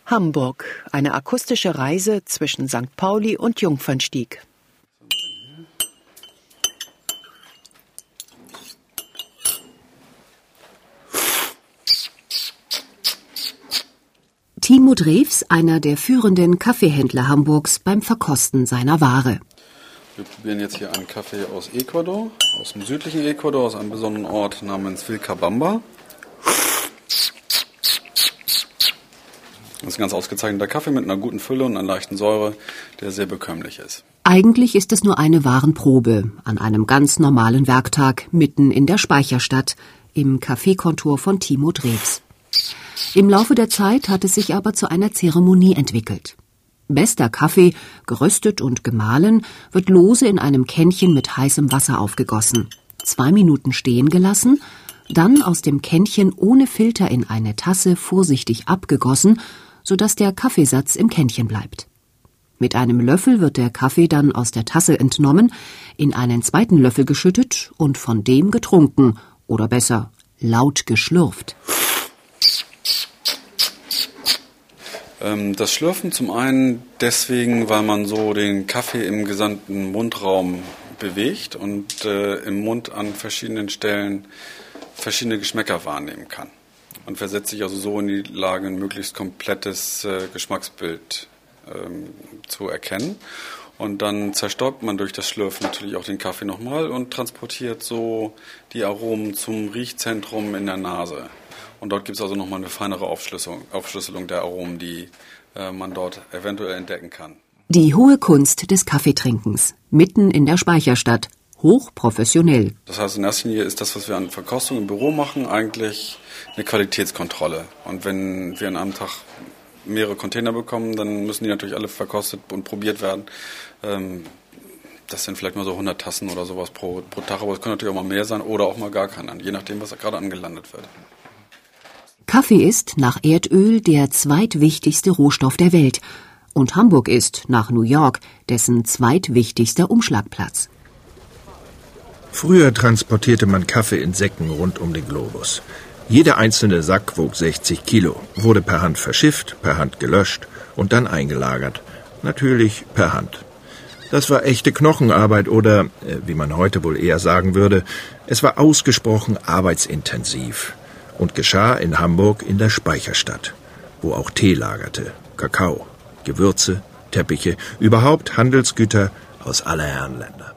Hamburg, eine akustische Reise zwischen St. Pauli und Jungfernstieg. Timo Drews, einer der führenden Kaffeehändler Hamburgs, beim Verkosten seiner Ware. Wir probieren jetzt hier einen Kaffee aus Ecuador, aus dem südlichen Ecuador, aus einem besonderen Ort namens Vilcabamba. Das ist ein ganz ausgezeichneter Kaffee mit einer guten Fülle und einer leichten Säure, der sehr bekömmlich ist. Eigentlich ist es nur eine Warenprobe an einem ganz normalen Werktag mitten in der Speicherstadt im Kaffeekontor von Timo Drews. Im Laufe der Zeit hat es sich aber zu einer Zeremonie entwickelt. Bester Kaffee, geröstet und gemahlen, wird lose in einem Kännchen mit heißem Wasser aufgegossen, 2 Minuten stehen gelassen, dann aus dem Kännchen ohne Filter in eine Tasse vorsichtig abgegossen, sodass der Kaffeesatz im Kännchen bleibt. Mit einem Löffel wird der Kaffee dann aus der Tasse entnommen, in einen zweiten Löffel geschüttet und von dem getrunken, oder besser, laut geschlürft. Das Schlürfen zum einen deswegen, weil man so den Kaffee im gesamten Mundraum bewegt und im Mund an verschiedenen Stellen verschiedene Geschmäcker wahrnehmen kann. Und versetzt sich also so in die Lage, ein möglichst komplettes Geschmacksbild zu erkennen. Und dann zerstäubt man durch das Schlürfen natürlich auch den Kaffee nochmal und transportiert so die Aromen zum Riechzentrum in der Nase. Und dort gibt es also nochmal eine feinere Aufschlüsselung der Aromen, die man dort eventuell entdecken kann. Die hohe Kunst des Kaffeetrinkens, mitten in der Speicherstadt, hochprofessionell. Das heißt, in erster Linie ist das, was wir an Verkostung im Büro machen, eigentlich eine Qualitätskontrolle. Und wenn wir an einem Tag mehrere Container bekommen, dann müssen die natürlich alle verkostet und probiert werden. Das sind vielleicht mal so 100 Tassen oder sowas pro Tag, aber es können natürlich auch mal mehr sein oder auch mal gar keine, je nachdem, was gerade angelandet wird. Kaffee ist nach Erdöl der zweitwichtigste Rohstoff der Welt und Hamburg ist nach New York dessen zweitwichtigster Umschlagplatz. Früher transportierte man Kaffee in Säcken rund um den Globus. Jeder einzelne Sack wog 60 Kilo, wurde per Hand verschifft, per Hand gelöscht und dann eingelagert. Natürlich per Hand. Das war echte Knochenarbeit oder, wie man heute wohl eher sagen würde, es war ausgesprochen arbeitsintensiv. Und geschah in Hamburg in der Speicherstadt, wo auch Tee lagerte, Kakao, Gewürze, Teppiche, überhaupt Handelsgüter aus aller Herren Länder.